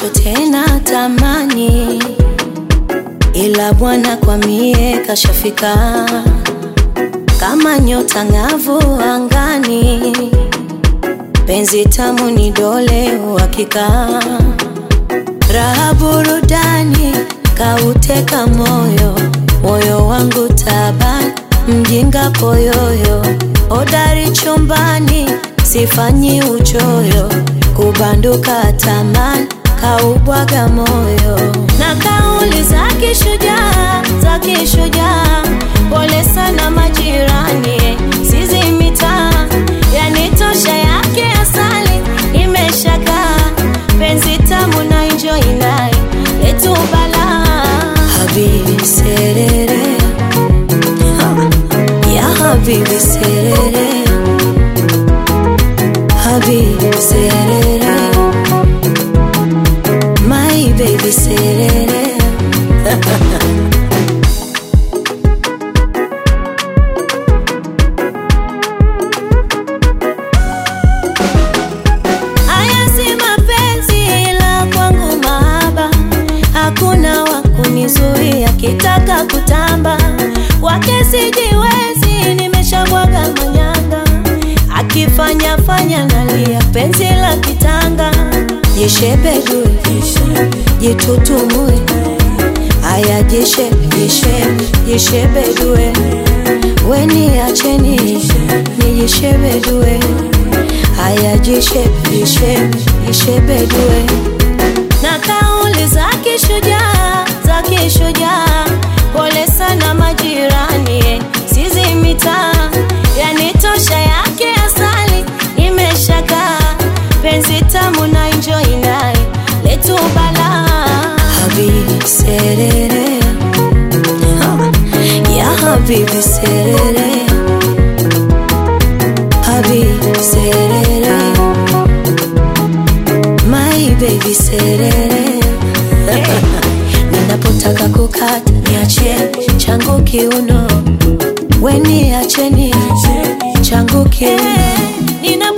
macho tena tamani, ila Bwana kwa mie kashafika, kama nyota ngavu angani, penzi tamu ni dole uhakika, raha burudani kauteka moyo, moyo wangu taban, mjinga poyoyo, hodari chumbani, sifanyi uchoyo, kubanduka taman, kaubwaga moyo, na kauli za kishujaa, pole sana majirani, sizimita, yanitosha yake asali, imeshaka, penzi tamu na enjoy naye, letu bala, habibi serere, ya habibi serere, habibi serere, my baby serere. Haya si mapenzi ila kwangu mahaba, hakuna wakunizuia kitaka kutamba, wake sijiwezi nimeshabwaga manyanga, akifanya fanya nalia penzi la kitanga, jishebedue jitutumue, aya jishebedue, weni acheni nijishebedue, aya jishebedue, na kauli za kishujaa, pole sana majirani, sizimita, yanitosha yake asali, imeshaka, penzi tamu na enjoy naye, letu bala, habibi serere, ya habibi serere, habibi serere, my baby serere. Ninapotaka kukata niache changu kiuno, weni acheni changu kiuno,